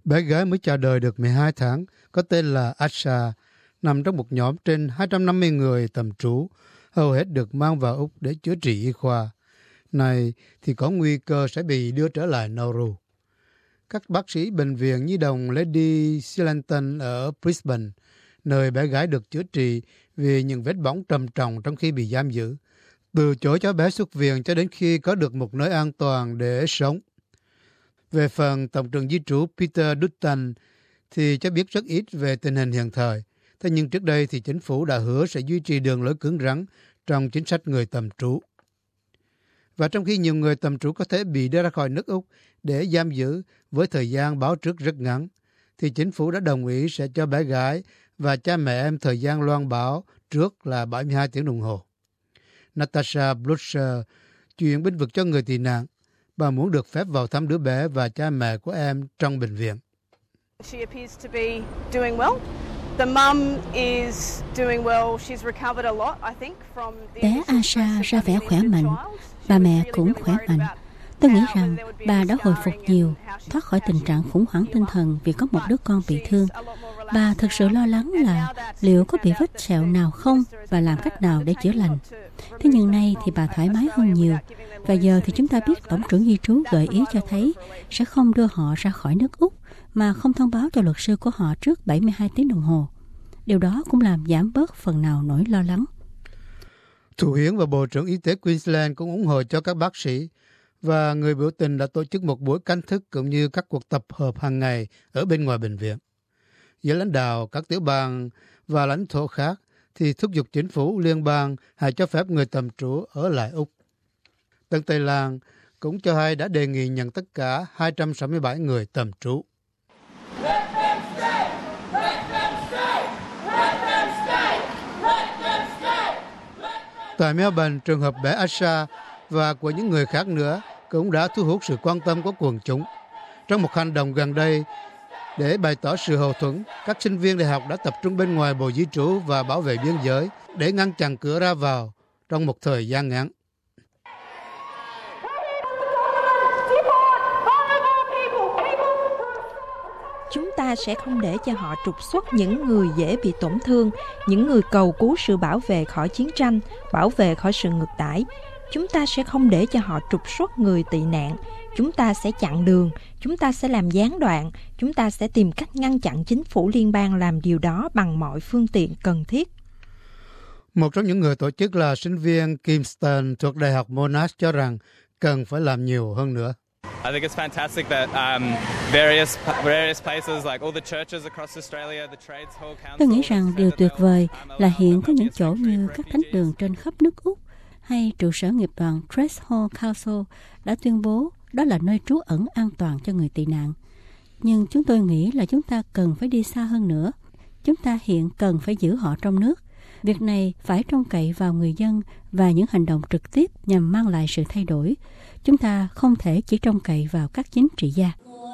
Bé gái mới chào đời được 12 tháng, có tên là Asha, nằm trong một nhóm trên 250 người tầm trú, hầu hết được mang vào Úc để chữa trị y khoa. Này thì có nguy cơ sẽ bị đưa trở lại Nauru. Các bác sĩ bệnh viện nhi đồng Lady Shillington ở Brisbane, nơi bé gái được chữa trị vì những vết bỏng trầm trọng trong khi bị giam giữ, từ chối cho bé xuất viện cho đến khi có được một nơi an toàn để sống. Về phần Tổng trưởng Di trú Peter Dutton thì cho biết rất ít về tình hình hiện thời. Thế nhưng trước đây thì chính phủ đã hứa sẽ duy trì đường lối cứng rắn trong chính sách người tạm trú. Và trong khi nhiều người tạm trú có thể bị đưa ra khỏi nước Úc để giam giữ với thời gian báo trước rất ngắn, thì chính phủ đã đồng ý sẽ cho bé gái và cha mẹ em thời gian loan báo trước là 72 tiếng đồng hồ. Natasha Blucher, chuyện bênh vực cho người tị nạn, bà muốn được phép vào thăm đứa bé và cha mẹ của em trong bệnh viện. She appears to be doing well. The mum is doing well. She's recovered a lot, I think, from the Bé Asha ra vẻ khỏe mạnh, bà mẹ cũng khỏe mạnh. Tôi nghĩ rằng bà đã hồi phục nhiều, thoát khỏi tình trạng khủng hoảng tinh thần vì có một đứa con bị thương. Bà thực sự lo lắng là liệu có bị vết sẹo nào không và làm cách nào để chữa lành. Thế nhưng nay thì bà thoải mái hơn nhiều. Và giờ thì chúng ta biết Tổng trưởng Di trú gợi ý cho thấy sẽ không đưa họ ra khỏi nước Úc mà không thông báo cho luật sư của họ trước 72 tiếng đồng hồ. Điều đó cũng làm giảm bớt phần nào nỗi lo lắng. Thủ hiến và Bộ trưởng Y tế Queensland cũng ủng hộ cho các bác sĩ, và người biểu tình đã tổ chức một buổi canh thức cũng như các cuộc tập hợp hàng ngày ở bên ngoài bệnh viện. Giới lãnh đạo các tiểu bang và lãnh thổ khác thì thúc giục chính phủ liên bang hãy cho phép người tạm trú ở lại Úc. Tân Tây Lan cũng cho hay đã đề nghị nhận tất cả 267 người tạm trú. Tại Melbourne, trường hợp bé Asha và của những người khác nữa cũng đã thu hút sự quan tâm của quần chúng. Trong một hành động gần đây, để bày tỏ sự hậu thuẫn, các sinh viên đại học đã tập trung bên ngoài Bộ Di trú và bảo vệ biên giới để ngăn chặn cửa ra vào trong một thời gian ngắn. Chúng ta sẽ không để cho họ trục xuất những người dễ bị tổn thương, những người cầu cứu sự bảo vệ khỏi chiến tranh, bảo vệ khỏi sự ngược đãi. Chúng ta sẽ không để cho họ trục xuất người tị nạn. Chúng ta sẽ chặn đường, chúng ta sẽ làm gián đoạn, chúng ta sẽ tìm cách ngăn chặn chính phủ liên bang làm điều đó bằng mọi phương tiện cần thiết. Một trong những người tổ chức là sinh viên Kim Stern thuộc Đại học Monash cho rằng cần phải làm nhiều hơn nữa. I think it's fantastic that various places like all the churches across Australia, the Trades Hall Council. Tôi nghĩ rằng điều tuyệt vời là hiện có những chỗ như các thánh đường trên khắp nước Úc hay trụ sở nghiệp đoàn Trades Hall Council đã tuyên bố đó là nơi trú ẩn an toàn cho người tị nạn. Nhưng chúng tôi nghĩ là chúng ta cần phải đi xa hơn nữa. Chúng ta hiện cần phải giữ họ trong nước. Việc này phải trông cậy vào người dân và những hành động trực tiếp nhằm mang lại sự thay đổi. Chúng ta không thể chỉ trông cậy vào các chính trị gia.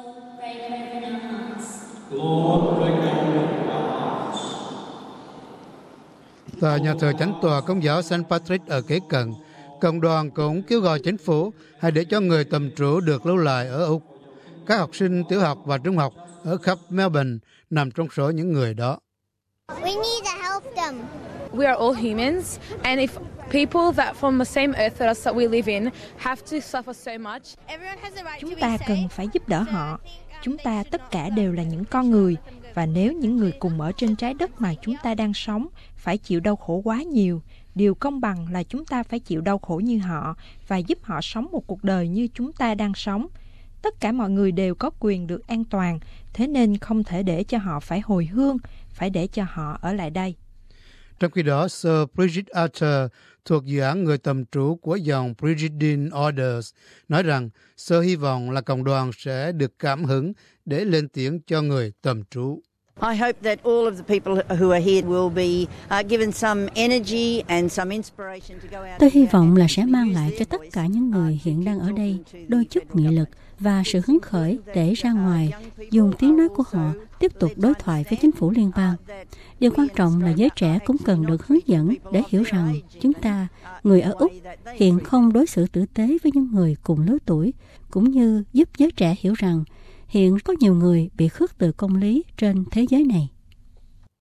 Tại nhà thờ Chánh tòa Công giáo St. Patrick ở kế cận, cộng đoàn cũng kêu gọi chính phủ hãy để cho người tạm trú được lưu lại ở Úc. Các học sinh tiểu học và trung học ở khắp Melbourne nằm trong số những người đó. We need to help them. We are all humans, and if people that from the same earth that we live in have to suffer so much, chúng ta cần phải giúp đỡ họ. Chúng ta tất cả đều là những con người, và nếu những người cùng ở trên trái đất mà chúng ta đang sống phải chịu đau khổ quá nhiều, điều công bằng là chúng ta phải chịu đau khổ như họ và giúp họ sống một cuộc đời như chúng ta đang sống. Tất cả mọi người đều có quyền được an toàn, thế nên không thể để cho họ phải hồi hương, phải để cho họ ở lại đây. Trong khi đó, Sir Bridget Arthur thuộc dự án người tạm trú của dòng Brigidine Orders nói rằng Sir hy vọng là cộng đoàn sẽ được cảm hứng để lên tiếng cho người tạm trú. I hope that all of the people who are here will be given some energy and some inspiration to go out. Tôi hy vọng là sẽ mang lại cho tất cả những người hiện đang ở đây đôi chút nghị lực và sự hứng khởi để ra ngoài dùng tiếng nói của họ tiếp tục đối thoại với chính phủ liên bang. Điều quan trọng là giới trẻ cũng cần được hướng dẫn để hiểu rằng chúng ta, người ở Úc, hiện không đối xử tử tế với những người cùng lứa tuổi, cũng như giúp giới trẻ hiểu rằng hiện có nhiều người bị khước từ công lý trên thế giới này.